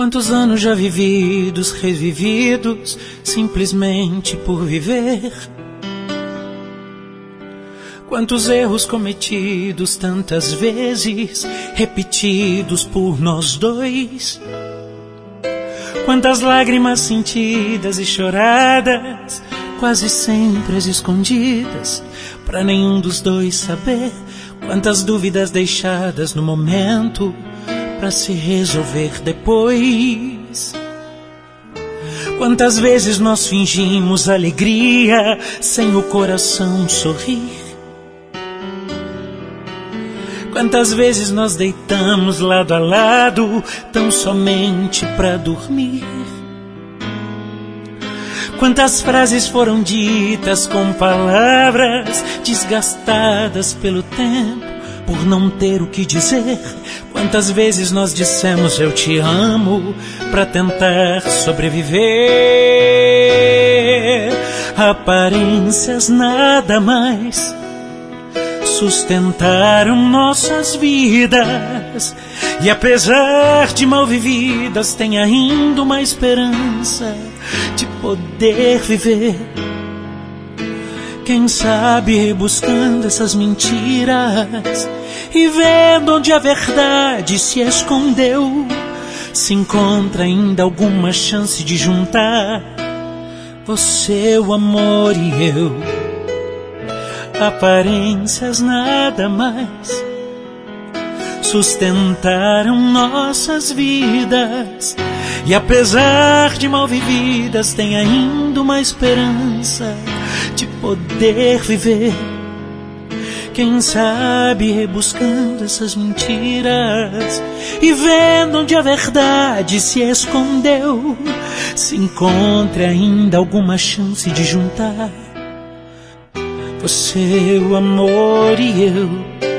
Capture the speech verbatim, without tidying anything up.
Quantos anos já vividos, revividos, simplesmente por viver. Quantos erros cometidos tantas vezes, repetidos por nós dois. Quantas lágrimas sentidas e choradas, quase sempre as escondidas, pra nenhum dos dois saber. Quantas dúvidas deixadas no momento, pra se resolver depois. Quantas vezes nós fingimos alegria, sem o coração sorrir. Quantas vezes nós deitamos lado a lado, tão somente pra dormir. Quantas frases foram ditas com palavras desgastadas pelo tempo, por não ter o que dizer. Quantas vezes nós dissemos eu te amo, pra tentar sobreviver. Aparências nada mais sustentaram nossas vidas, e apesar de mal vividas, tem ainda uma esperança de poder viver. Quem sabe rebuscando essas mentiras e vendo onde a verdade se escondeu, se encontra ainda alguma chance de juntar você, o amor e eu. Aparências nada mais sustentaram nossas vidas, e apesar de mal vividas, tem ainda uma esperança de poder viver. Quem sabe rebuscando essas mentiras e vendo onde a verdade se escondeu, se encontre ainda alguma chance de juntar você, o amor e eu.